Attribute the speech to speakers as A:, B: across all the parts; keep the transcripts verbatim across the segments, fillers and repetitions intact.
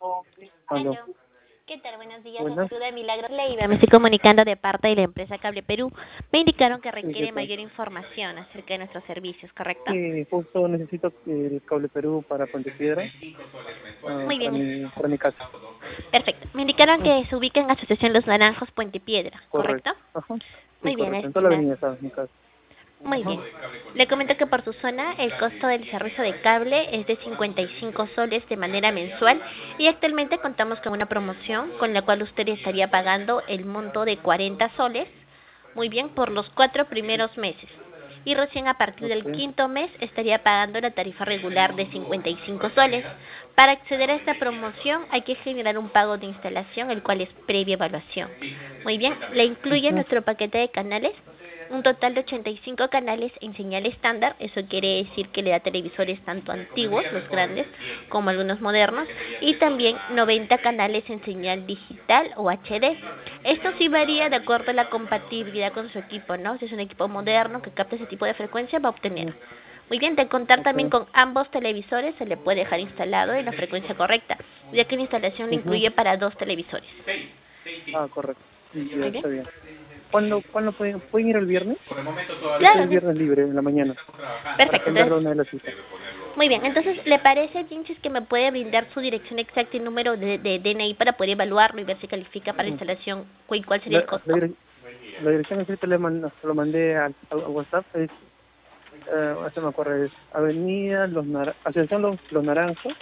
A: Aló.
B: Aló. ¿Qué tal? Buenos días. Les
A: Buenas.
B: saluda Milagros Leiva. Me estoy comunicando de parte de la empresa Cable Perú. Me indicaron que
A: Sí, ¿qué
B: requiere
A: tal?
B: mayor información acerca de nuestros servicios, ¿correcto?
A: Sí, justo necesito el cable Perú para Puente Piedra, ah,
B: Muy
A: para
B: bien.
A: mi, para mi casa.
B: Perfecto. Me indicaron
A: Mm,
B: que se ubica en Asociación Los Naranjos, Puente Piedra,
A: correcto.
B: ¿correcto?
A: Ajá. Sí,
B: Muy bien,
A: correcto. En toda la
B: estimado.
A: avenida está mi casa.
B: Muy
A: Ajá.
B: bien. Le comento que por su zona el costo del servicio de cable es de cincuenta y cinco soles de manera mensual y actualmente contamos con una promoción con la cual usted estaría pagando el monto de cuarenta soles, muy bien, por los cuatro primeros meses. Y recién a partir del
A: Ok.
B: quinto mes estaría pagando la tarifa regular de cincuenta y cinco soles. Para acceder a esta promoción hay que generar un pago de instalación, el cual es previa evaluación. Muy bien, le incluye
A: Ujú.
B: nuestro paquete de canales un total de ochenta y cinco canales en señal estándar, eso quiere decir que le da televisores tanto antiguos, los grandes, como algunos modernos, y también noventa canales en señal digital o H D. Esto sí varía de acuerdo a la compatibilidad con su equipo, ¿no? Si es un equipo moderno que capta ese tipo de frecuencia, va a obtener.
A: Mm,
B: Muy bien, de contar
A: ok.
B: también con ambos televisores, se le puede dejar instalado en la frecuencia correcta, ya que la instalación le
A: Ujú.
B: incluye para dos televisores.
A: Ah, correcto. Ya
B: Muy bien.
A: está bien. ¿Cuándo, cuándo pueden, pueden ir el viernes? Yo estoy
B: Claro,
A: el
B: no-
A: viernes libre en la mañana para
B: perfecto.
A: agendarle
B: Entonces,
A: una de las citas.
B: muy bien, entonces, ¿le parece, Jinchis, que me puede brindar su dirección exacta y número de, de D N I para poder evaluarlo y ver si califica para
A: Mm.
B: instalación y cuál sería
A: La,
B: el
A: la,
B: costo?
A: dire- la dirección escrita le man- se lo mandé al, al WhatsApp. Es, eh, ahora se me acuerdo, es Avenida Los Nar Asociación Los, Los Naranjos,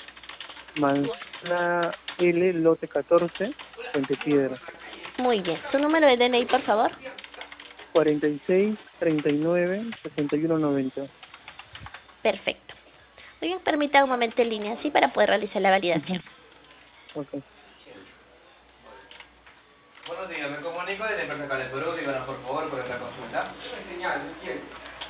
A: Manzana L, lote catorce, Puente Piedra,
B: Muy bien. ¿Su número de D N I, por favor?
A: cuarenta y seis, treinta y nueve, sesenta y uno, noventa.
B: Perfecto. Muy bien, permita un momento en línea, así para poder realizar la
A: Ujú.
B: validación.
A: Ok.
C: Buenos días, me comunico desde la empresa Cable Perú, díganos por favor por esta consulta. Señal, ¿quién?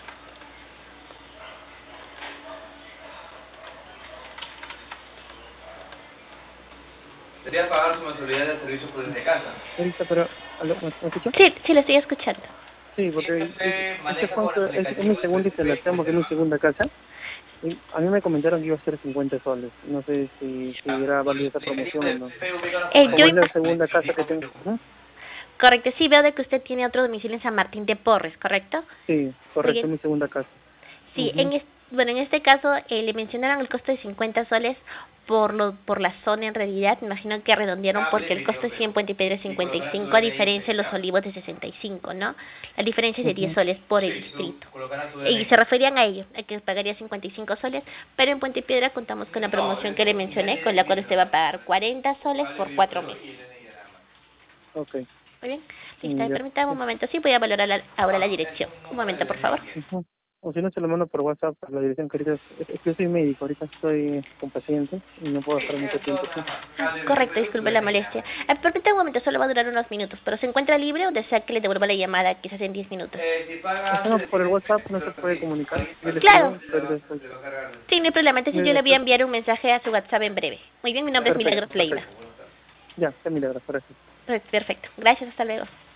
C: Sería pagar su mensualidad de servicio por desde casa.
A: Ahorita, pero, ¿aló? ¿me, me escucha?
B: Sí, sí, lo estoy escuchando.
A: Sí,
C: Y esto
A: porque es,
C: se
A: este
C: maneja con el
A: punto es, es mi
C: aplicativo de
A: segunda
C: P S P,
A: instalación
C: ¿cómo
A: porque
C: se
A: es mi
C: llama?
A: segunda casa. Y a mí me comentaron que iba a ser cincuenta soles. No sé si, si
C: Ya.
A: era
C: Por
A: válida
C: el
A: esa
C: aplicativo
A: promoción o
C: de
A: no.
C: P S P, ubícanos
B: Eh,
C: como
B: yo
A: Como es la
B: ima-
A: segunda casa que tengo. Ujú.
B: Correcto, sí veo de que usted tiene otro domicilio en San Martín de Porres, ¿correcto?
A: Sí,
B: Muy
A: correcto,
B: bien.
A: es mi segunda casa.
B: Sí,
A: Ujú.
B: en es- bueno, en este caso eh, le mencionaron el costo de cincuenta soles por lo por la zona en realidad. Me imagino que redondearon porque el costo es cien Puente Piedra es cincuenta y cinco, a diferencia de los Olivos de sesenta y cinco, ¿no? La diferencia es de diez
A: Ujú.
B: soles por el distrito. Y se referían a ello, a que pagaría cincuenta y cinco soles, pero en Puente Piedra contamos con la promoción que le mencioné, con la cual usted va a pagar cuarenta soles por cuatro meses.
A: Ok.
B: Muy bien, listo,
A: Mm, ya.
B: permítame un momento, sí, voy a valorar la- ahora la dirección. Un momento, por favor.
A: Ujú. O si no, se lo mando por WhatsApp a la dirección que ahorita... Es, es que yo soy médico, ahorita estoy con pacientes y no puedo estar mucho tiempo aquí.
B: Ah, correcto, disculpe la molestia. Eh, permítame un momento, solo va a durar unos minutos, pero ¿se encuentra libre o desea que le devuelva la llamada quizás en diez minutos?
C: Eh, si
A: O
C: paga
A: sea,
C: antes
A: no,
C: de
A: por el
C: cien
A: WhatsApp no se
C: minutos
A: puede
C: así,
A: comunicar. Yo le
B: Claro,
A: escribo,
C: se
A: pero
C: va,
A: después...
C: se va a cargar.
B: sí, no hay problema, entonces yo le voy a
A: Después...
B: enviar un mensaje a su WhatsApp en breve. Muy bien, mi nombre es
A: Perfecto,
B: Milagros Leiva.
A: perfecto. Ya, está milagros, gracias.
B: Perfecto, gracias, hasta luego.